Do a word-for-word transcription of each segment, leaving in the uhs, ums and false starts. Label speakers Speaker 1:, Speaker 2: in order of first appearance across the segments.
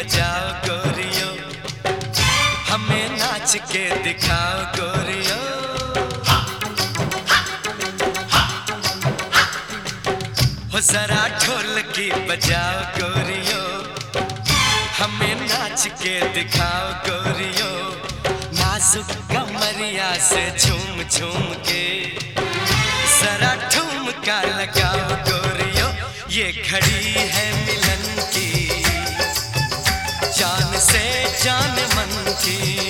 Speaker 1: बजाओ गोरियो, हमें नाच के दिखाओ गोरियो। हो जरा ढोलकी बजाओ गोरियो, हमें नाच के दिखाओ गोरियो। नाजुक कमरिया से झूम झूम के जरा ठुमका लगाओ गोरियो। ये घड़ी है मिलन की, जान से जान मन की।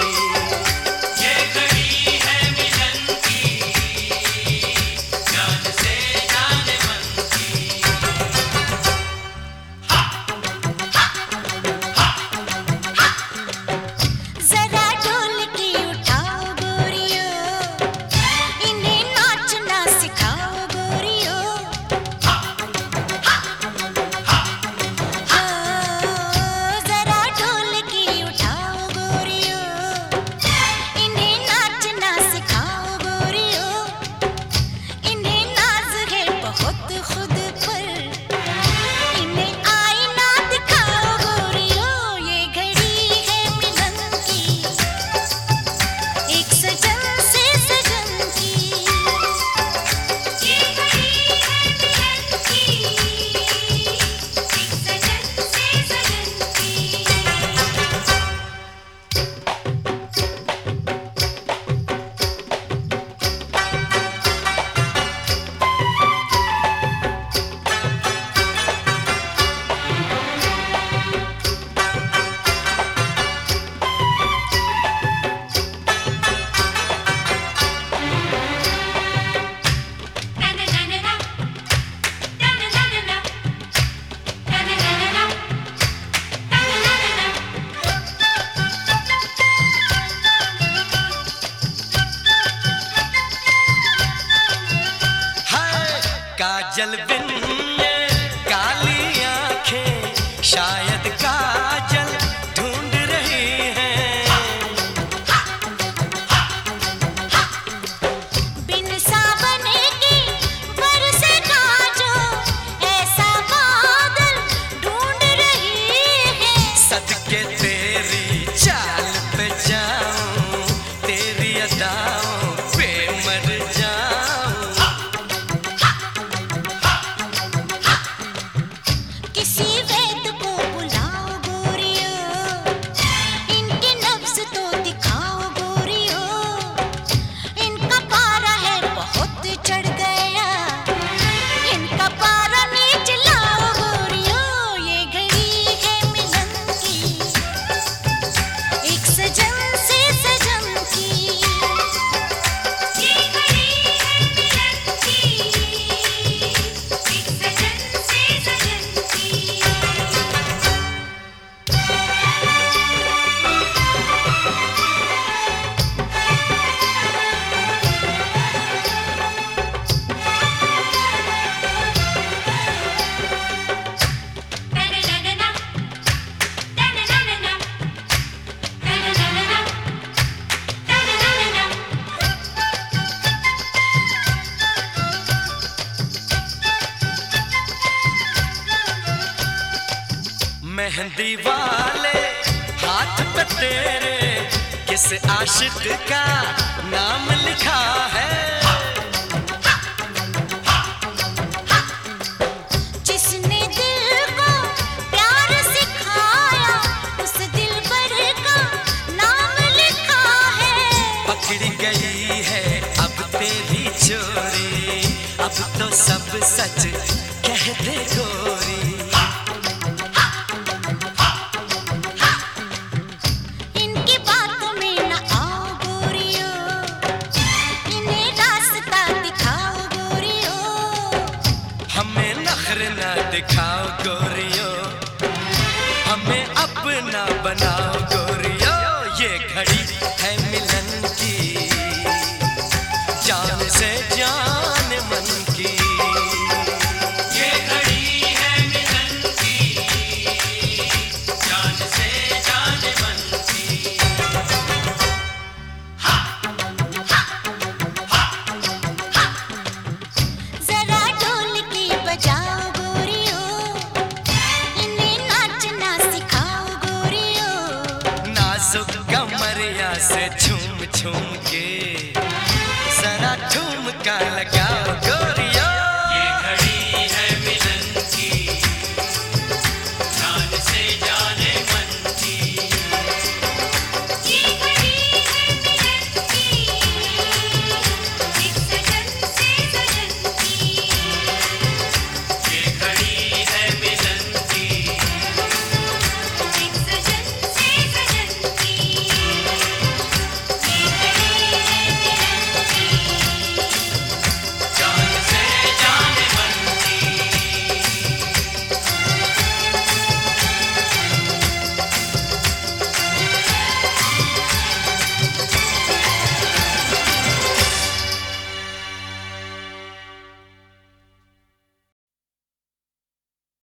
Speaker 1: काजल बिन काली आंखें शायद काजल ढूंढ रही हैं।
Speaker 2: बिन सावन की बरसे काजो ऐसा बादल ढूंढ रही है।
Speaker 1: सदके तेरी चाल पे जाऊं, तेरी अदाओं पे मर जाऊं। मेहंदी वाले हाथ पे तेरे किस आशिक का नाम लिखा है।
Speaker 2: जिसने दिल को प्यार सिखाया उस दिलबर का नाम लिखा है।
Speaker 1: पकड़ी गई है अब तेरी चोरी, अब तो सब सच कह दे गोरी। हमें नखरे ना दिखाओ गोरियो, हमें अपना बनाओ गोरियो। ये घड़ी है मिलन की, जान से जान मन की। ये घड़ी है मिलन की, जान से जान मन की। हा, हा, हा, हा।
Speaker 2: जरा ढोलकी बजाओ गोरियो, इन्हें नाचना सिखाओ
Speaker 1: झूम के, जरा ठुमका लगाओ